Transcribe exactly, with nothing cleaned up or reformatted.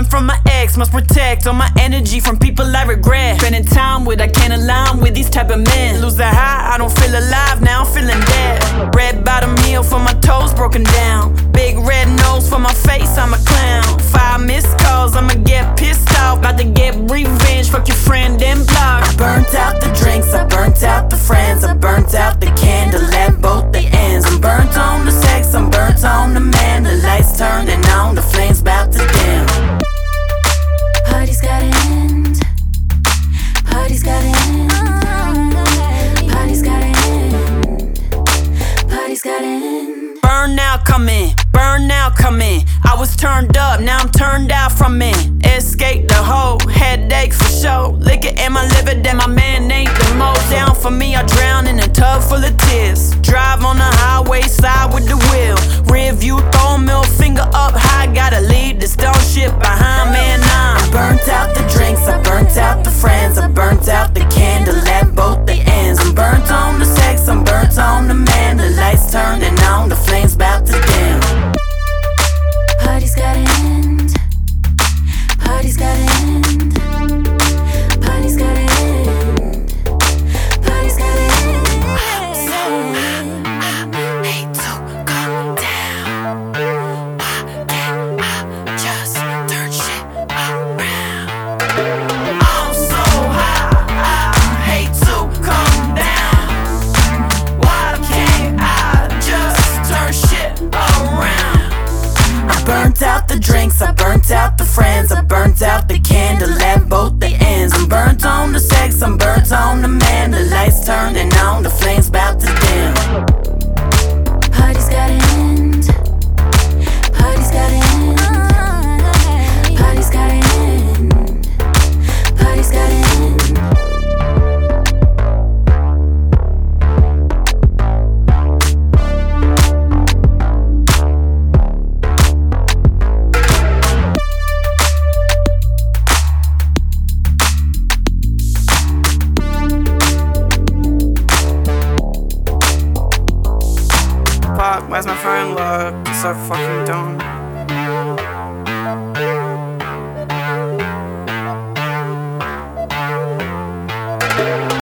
Running from my ex, must protect all my energy from people I regret. Spending time with, I can't align with these type of men. Lose the high, I don't feel alive, now I'm feeling dead. Red bottom heel for my toes broken down. Big red nose for my face, I'm a clown. Five missed calls, I'ma get pissed off. About to get revenge, fuck your friend and block. I burnt out the drinks, I burnt out the friends, I burnt out the candle at both the ends. I'm burnt on the sex, I'm burnt on the man. The lights turning on, the flames bout to dim. Party's gotta end. Party's gotta end. Party's gotta end. Party's gotta end. Burnout coming, burnout coming. I was turned up, now I'm turned out from it. Escape the whole headache for sure. Liquor in my liver, then my man ain't the most. Down for me, I drown in a tub full of tears. Drive on the highway side with the wheel. Rear view, throw a middle finger up high. Gotta leave this dumb shit behind, man. I'm burnt out the drinks, I burnt out the friends, I burnt out the candle at both the ends. I'm burnt on the sex, I'm burnt on the man. The lights turning on, the flames bout to dim. Party's gotta end. Party's gotta end. Party's gotta end. Party's gotta end. I hate to come down. Why can't I just turn shit around? I'm so high, I hate to come down. Why can't I just turn shit around? I burnt out the drinks, I burnt out the friends, I burnt out the candle at both the ends. I'm burnt on the sex, I'm burnt on the man. The lights turning on, the flames bout to dim. Party's gotta end. Party's gotta end. Party's gotta end. Party's gotta end. Fuck, where's my phone look? So fucking dumb.